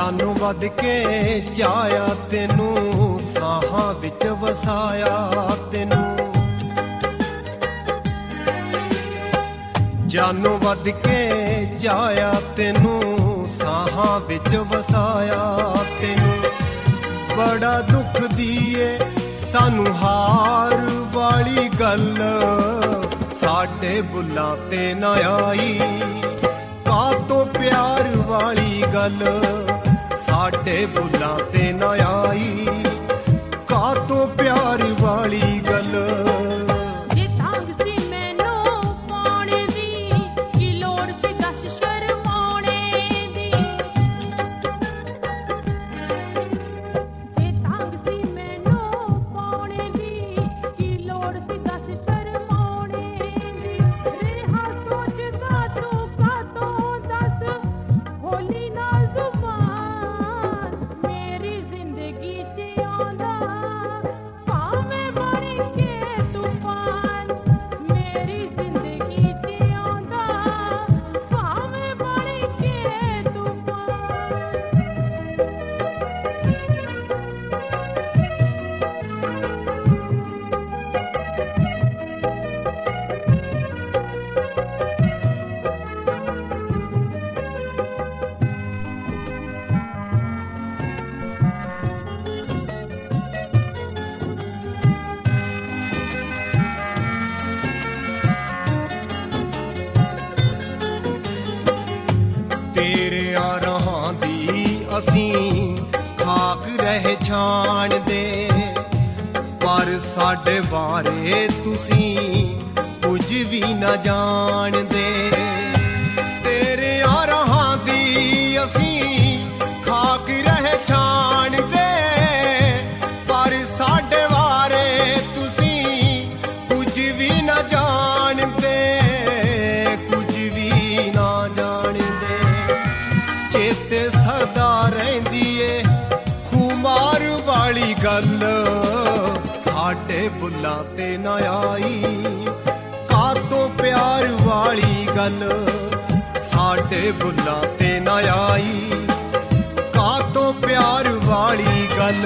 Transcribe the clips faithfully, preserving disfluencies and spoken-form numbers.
ਜਾਨੋਂ ਵੱਧ ਕੇ ਚਾਹਿਆ ਤੈਨੂੰ, ਸਾਹਾਂ ਵਿੱਚ ਵਸਾਇਆ ਤੈਨੂੰ। ਜਾਨੋਂ ਵੱਧ ਕੇ ਚਾਹਿਆ ਤੈਨੂੰ, ਸਾਹਾਂ ਵਿੱਚ ਵਸਾਇਆ ਤੈਨੂੰ। ਬੜਾ ਦੁੱਖ ਦੀਏ ਸਾਨੂੰ ਹਾਰ ਵਾਲੀ ਗੱਲ, ਸਾਡੇ ਬੁੱਲਾਂ ਤੇ ਨਾ ਆਈ। ਕਾਤੋਂ ਪਿਆਰ ਵਾਲੀ ਗੱਲ, ਸਾਡੇ ਬੁੱਲਾਂ ਤੇ ਨਾ ਆਈ। ਕਾਤੋਂ ਪਿਆਰ ਵਾਲੀ ਗੱਲ। ਅਸੀਂ ਖਾਕ ਰਹਿ ਛਾਣਦੇ, ਪਰ ਸਾਡੇ ਬਾਰੇ ਤੁਸੀਂ ਕੁਝ ਵੀ ਨਾ ਜਾਣਦੇ। ਤੇਰਿਆਂ ਰਾਹਾਂ ਦੀ ਅਸੀਂ ਖਾਕ ਰਹਿ ਛਾਣਦੇ, ਪਰ ਸਾਡੇ ਬਾਰੇ ਤੁਸੀਂ ਕੁਝ ਵੀ ਨਾ ਜਾਣਦੇ, ਕੁਝ ਵੀ ਨਾ ਜਾਣਦੇ। ਚੇਤੇ ਸਦਾ ਰਹਿੰਦੀ ਏ ਖੁਮਾਰ ਵਾਲੀ ਗੱਲ, ਸਾਡੇ ਬੁੱਲਾਂ ਤੇ ਨਾ ਆਈ। ਕਾਤੋਂ ਪਿਆਰ ਵਾਲੀ ਗੱਲ, ਸਾਡੇ ਬੁੱਲਾਂ ਤੇ ਨਾ ਆਈ। ਕਾਤੋਂ ਪਿਆਰ ਵਾਲੀ ਗੱਲ।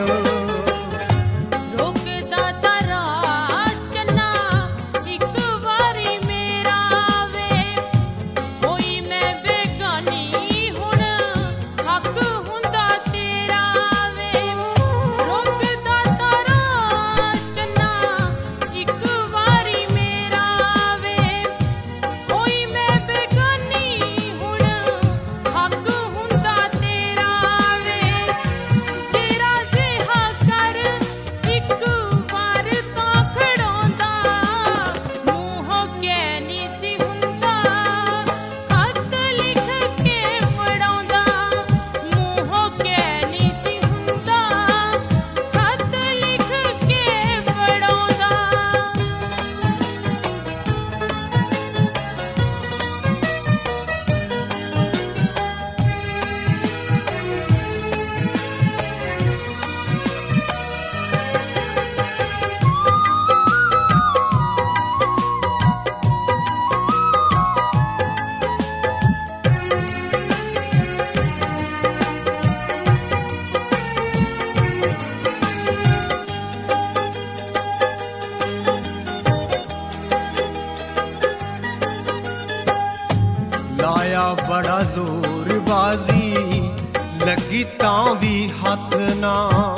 ਲਾਇਆ ਬੜਾ ਜ਼ੋਰ ਬਾਜ਼ੀ, ਲੱਗੀ ਤਾਂ ਵੀ ਹੱਥ ਨਾ।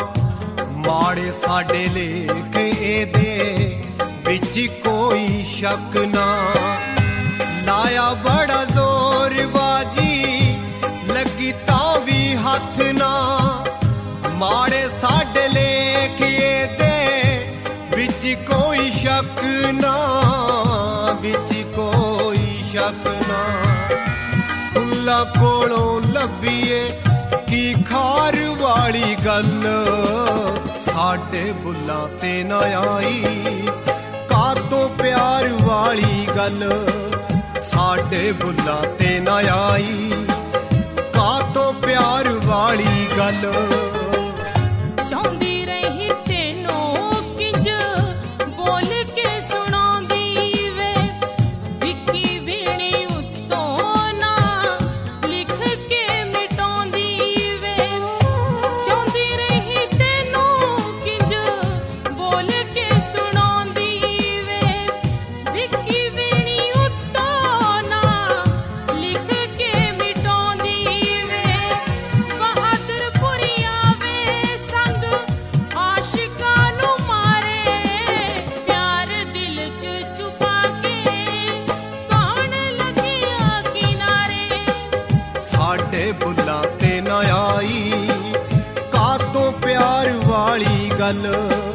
ਮਾੜੇ ਸਾਡੇ ਲੇਖ ਇਹਦੇ ਵਿੱਚ ਕੋਈ ਸ਼ੱਕ ਨਾ। ਲਾਇਆ ਬੜਾ ਜ਼ੋਰ ਬਾਜ਼ੀ, ਲੱਗੀ ਤਾਂ ਵੀ ਹੱਥ ਨਾ। ਮਾੜੇ ਸਾਡੇ ਲੇਖ ਇਹਦੇ ਵਿੱਚ ਕੋਈ ਸ਼ੱਕ ਨਾ, ਵਿੱਚ ਕੋਈ ਸ਼ੱਕ ਨਾ। ਫੁੱਲਾਂ ਕੋਲੋਂ ਲੱਭੀਏ ਕੀ ਖਾਰ ਵਾਲੀ ਗੱਲ, ਸਾਡੇ ਬੁੱਲਾਂ ਤੇ ਨਾ ਆਈ। ਕਾਤੋਂ ਪਿਆਰ ਵਾਲੀ ਗੱਲ, ਸਾਡੇ ਬੁੱਲਾਂ ਤੇ ਨਾ ਆਈ। ਕਾਤੋਂ ਪਿਆਰ ਵਾਲੀ ਗੱਲ। ਚਾਹੁੰਦੀ ਰਹੀ ਤੈਨੂੰ ਕਿੰਜ ਬੋਲ ਕੇ ਸੁਣਾਉਂਦੀ ਵੇ, ਵਿਕੀ ਵੀਣੀ ਉੱਤੋਂ ਨਾ ਲਿਖ ਕੇ ਮਿਟਾਉਂਦੀ ਵੇ। ਸਾਡੇ ਬੁੱਲਾਂ ਤੇ ਨਾ ਆਈ, ਕਾਤੋਂ ਪਿਆਰ ਵਾਲੀ ਗੱਲ।